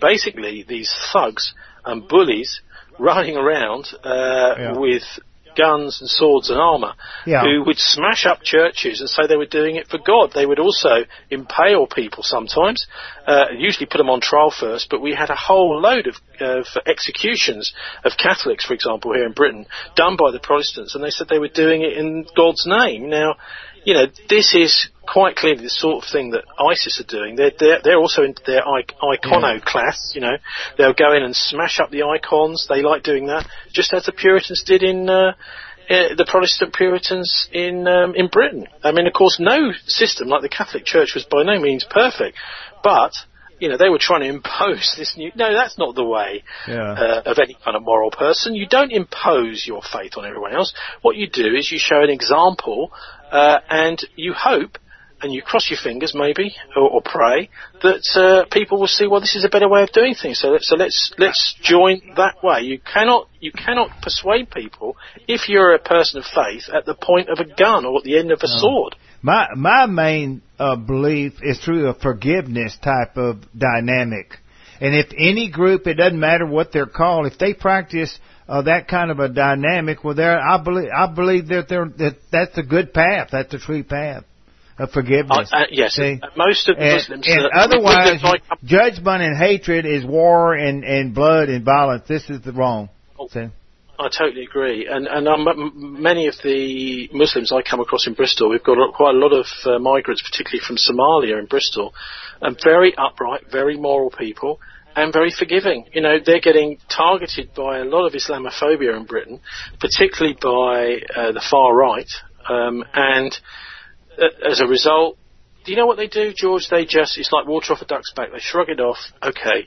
thugs and bullies running around, with guns and swords and armour, who would smash up churches and say they were doing it for God. They would also impale people sometimes, usually put them on trial first, but we had a whole load of executions of Catholics, for example, here in Britain, done by the Protestants, and they said they were doing it in God's name. Now, this is quite clearly the sort of thing that ISIS are doing. They're also into their iconoclasts, They'll go in and smash up the icons. They like doing that, just as the Puritans did in the Protestant Puritans in Britain. I mean, of course, no system like the Catholic Church was by no means perfect, but they were trying to impose this new. No, that's not the way of any kind of moral person. You don't impose your faith on everyone else. What you do is you show an example, and you hope, and you cross your fingers maybe, or pray that people will see. Well, this is a better way of doing things. So let's join that way. You cannot persuade people if you're a person of faith at the point of a gun or at the end of a sword. My main belief is through a forgiveness type of dynamic. And if any group, it doesn't matter what they're called, if they practice that kind of a dynamic, well, I believe that that's a good path. That's a true path of forgiveness. Yes, see? Most of the Muslims. And otherwise, judgment and hatred is war and blood and violence. This is the wrong. See? I totally agree, and many of the Muslims I come across in Bristol, we've got quite a lot of migrants, particularly from Somalia in Bristol, and very upright, very moral people, and very forgiving. They're getting targeted by a lot of Islamophobia in Britain, particularly by the far right, and as a result, do you know what they do, George? It's like water off a duck's back. They shrug it off. Okay,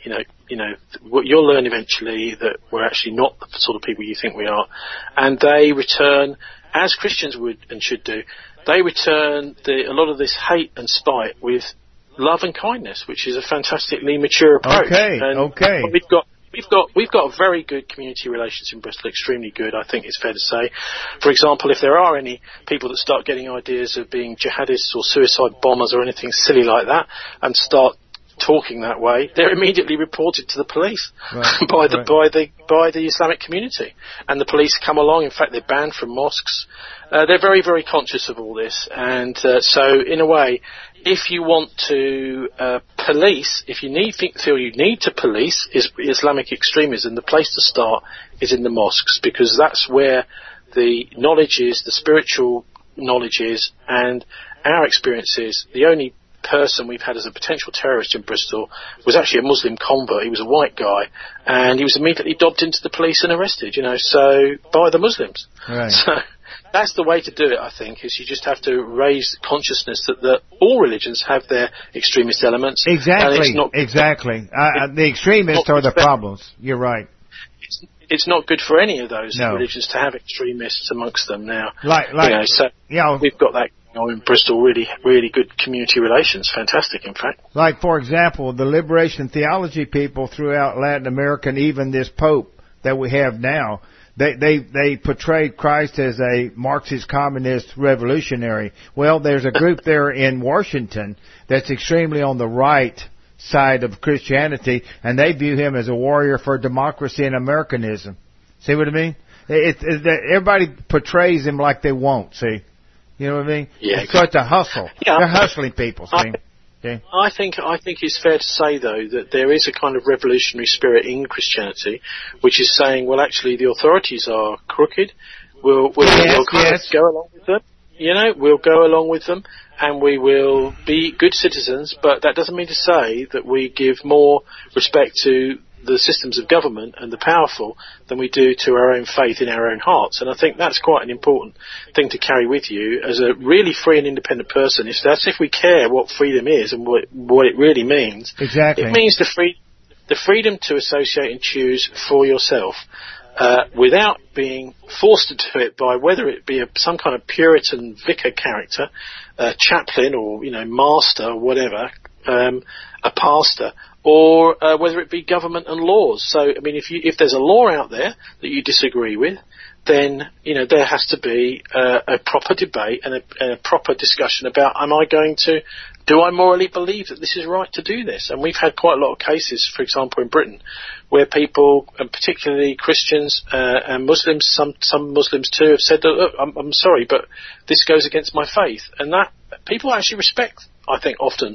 you'll learn eventually that we're actually not the sort of people you think we are. And they return, as Christians would and should do, they return a lot of this hate and spite with love and kindness, which is a fantastically mature approach. Okay. We've got very good community relations in Bristol, extremely good, I think it's fair to say. For example, if there are any people that start getting ideas of being jihadists or suicide bombers or anything silly like that, and start talking that way, they're immediately reported to the police by the Islamic community, and the police come along. In fact, they're banned from mosques. They're very, very conscious of all this, and so in a way, if you want to police, if you feel you need to police Islamic extremism, the place to start is in the mosques, because that's where the knowledge is, the spiritual knowledge is, and our experience is the only person we've had as a potential terrorist in Bristol was actually a Muslim convert. He was a white guy, and he was immediately dobbed into the police and arrested, so by the Muslims. Right. So that's the way to do it, I think, is you just have to raise consciousness that all religions have their extremist elements. Exactly. The extremists are the problems. You're right. It's not good for any of those religions to have extremists amongst them now. We've got that in Bristol, really, really good community relations. Fantastic, in fact. Like, for example, the liberation theology people throughout Latin America, and even this Pope that we have now, they portrayed Christ as a Marxist communist revolutionary. Well, there's a group there in Washington that's extremely on the right side of Christianity, and they view him as a warrior for democracy and Americanism. See what I mean? Everybody portrays him like they won't, see? You know what I mean? Yeah. So it's a hustle. Yeah. They're hustling people, see? Okay. I think it's fair to say, though, that there is a kind of revolutionary spirit in Christianity, which is saying, well, actually, the authorities are crooked. We'll go along with them. We'll go along with them, and we will be good citizens. But that doesn't mean to say that we give more respect to the systems of government and the powerful than we do to our own faith in our own hearts. And I think that's quite an important thing to carry with you as a really free and independent person. If we care what freedom is and what it really means. Exactly. It means the freedom to associate and choose for yourself, without being forced to do it by whether it be some kind of Puritan vicar character, chaplain or master or whatever, a pastor, or whether it be government and laws. So, I mean, if there's a law out there that you disagree with, then, there has to be a proper debate and a proper discussion about, do I morally believe that this is right to do this? And we've had quite a lot of cases, for example, in Britain, where people, and particularly Christians and Muslims, some Muslims too, have said, look, I'm sorry, but this goes against my faith. And that people actually respect, I think, often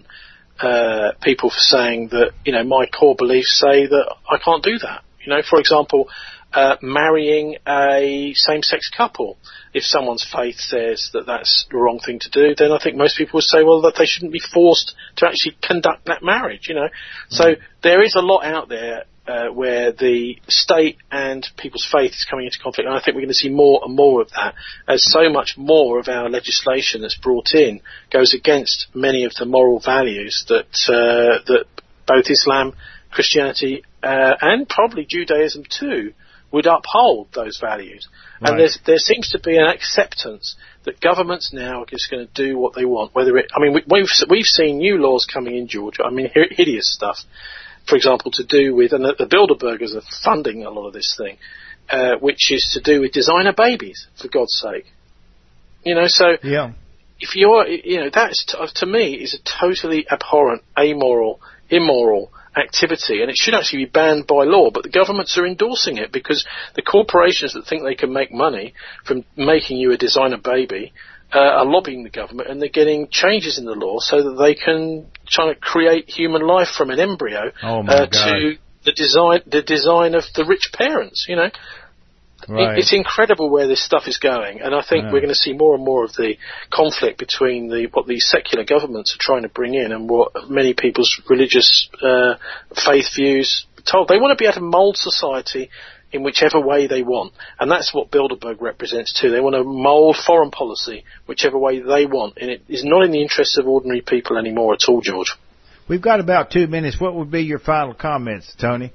people for saying that, my core beliefs say that I can't do that. For example, marrying a same-sex couple. If someone's faith says that that's the wrong thing to do, then I think most people would say, well, that they shouldn't be forced to actually conduct that marriage, So there is a lot out there where the state and people's faith is coming into conflict, and I think we're going to see more and more of that, as so much more of our legislation that's brought in goes against many of the moral values that both Islam, Christianity, and probably Judaism too would uphold those values. Right. And there seems to be an acceptance that governments now are just going to do what they want. We've seen new laws coming in, Georgia. Hideous stuff. For example, to do with, and the Bilderbergers are funding a lot of this thing, which is to do with designer babies, for God's sake. So yeah. If that to me is a totally abhorrent, amoral, immoral activity, and it should actually be banned by law, but the governments are endorsing it because the corporations that think they can make money from making you a designer baby are lobbying the government, and they're getting changes in the law so that they can try to create human life from an embryo to the design of the rich parents. Right. It's incredible where this stuff is going, and I think we're going to see more and more of the conflict between what the secular governments are trying to bring in and what many people's religious faith views are told. They want to be able to mould society in whichever way they want. And that's what Bilderberg represents too. They want to mould foreign policy whichever way they want. And it is not in the interests of ordinary people anymore at all, George. We've got about 2 minutes. What would be your final comments, Tony?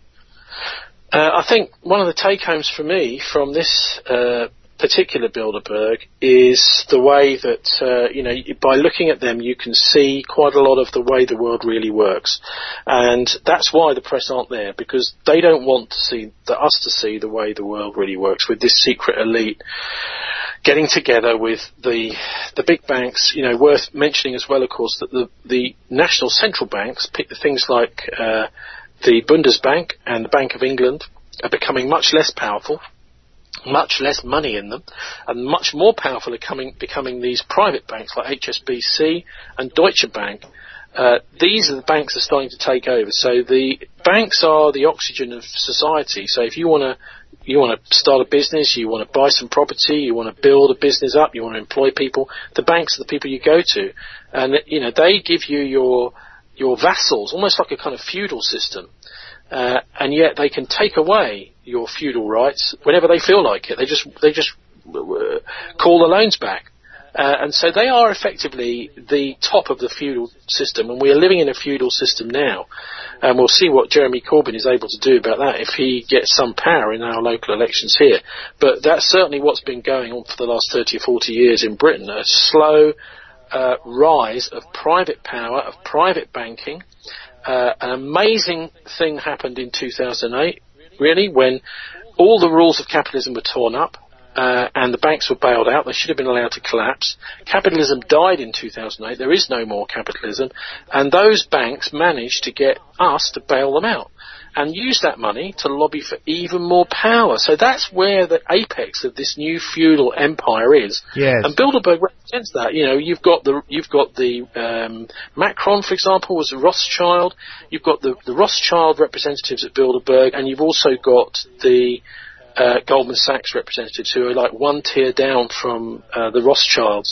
I think one of the take-homes for me from this particular Bilderberg is the way that, by looking at them, you can see quite a lot of the way the world really works. And that's why the press aren't there, because they don't want to see us to see the way the world really works, with this secret elite getting together with the big banks. Worth mentioning as well, of course, that the national central banks, things like the Bundesbank and the Bank of England, are becoming much less powerful, much less money in them, and much more powerful are becoming these private banks like HSBC and Deutsche Bank. These are the banks that are starting to take over. So the banks are the oxygen of society. So if you want to start a business, you want to buy some property, you want to build a business up, you want to employ people, the banks are the people you go to. And, they give you your vassals, almost like a kind of feudal system. And yet they can take away your feudal rights whenever they feel like it. They just call the loans back. And so they are effectively the top of the feudal system, and we are living in a feudal system now. And we'll see what Jeremy Corbyn is able to do about that if he gets some power in our local elections here. But that's certainly what's been going on for the last 30 or 40 years in Britain, a slow rise of private power, of private banking. An amazing thing happened in 2008, really, when all the rules of capitalism were torn up. And the banks were bailed out. They should have been allowed to collapse. Capitalism died in 2008. There is no more capitalism. And those banks managed to get us to bail them out and use that money to lobby for even more power. So that's where the apex of this new feudal empire is. Yes. And Bilderberg represents that. You've got the Macron, for example, was a Rothschild. You've got the Rothschild representatives at Bilderberg, and you've also got the Goldman Sachs representatives, who are like one tier down from the Rothschilds.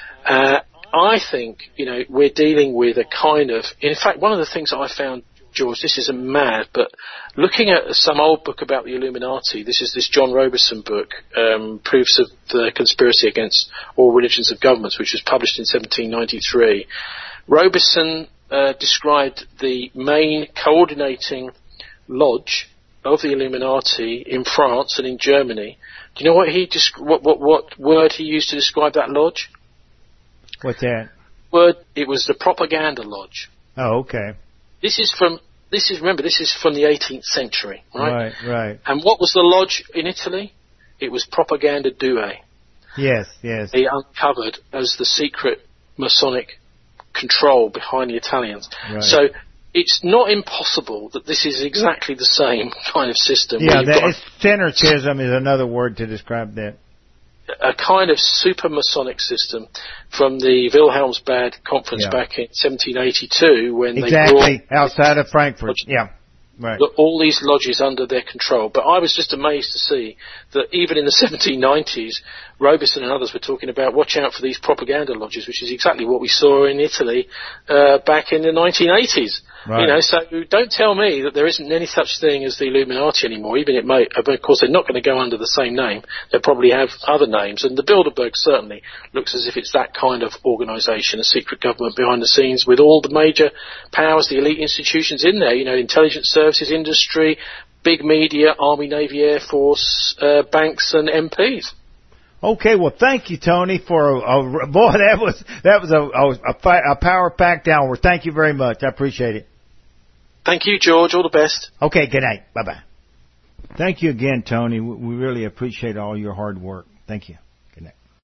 I think, we're dealing with a kind of... In fact, one of the things that I found, George, this is mad, but looking at some old book about the Illuminati, this is this John Robeson book, Proofs of the Conspiracy Against All Religions of Governments, which was published in 1793. Robeson described the main coordinating lodge of the Illuminati in France and in Germany. Do you know what word he used to describe that lodge? What's that? It was the Propaganda Lodge. Oh, okay. This is from the 18th century, right? Right. And what was the lodge in Italy? It was Propaganda Due. Yes. They uncovered as the secret Masonic control behind the Italians. Right. So it's not impossible that this is exactly the same kind of system. Yeah, synergism is another word to describe that. A kind of super Masonic system from the Wilhelmsbad conference back in 1782, when they brought outside of Frankfurt. Yeah. Right. All these lodges under their control. But I was just amazed to see that even in the 1790s, Robeson and others were talking about watch out for these propaganda lodges, which is exactly what we saw in Italy back in the 1980s. Right. So don't tell me that there isn't any such thing as the Illuminati anymore. Even it may, of course, they're not going to go under the same name. They'll probably have other names. And the Bilderberg certainly looks as if it's that kind of organisation, a secret government behind the scenes with all the major powers, the elite institutions in there, intelligence services, industry, big media, Army, Navy, Air Force, banks and MPs. Okay, well, thank you, Tony, for that was a power-packed hour. Thank you very much. I appreciate it. Thank you, George. All the best. Okay, good night. Bye-bye. Thank you again, Tony. We really appreciate all your hard work. Thank you.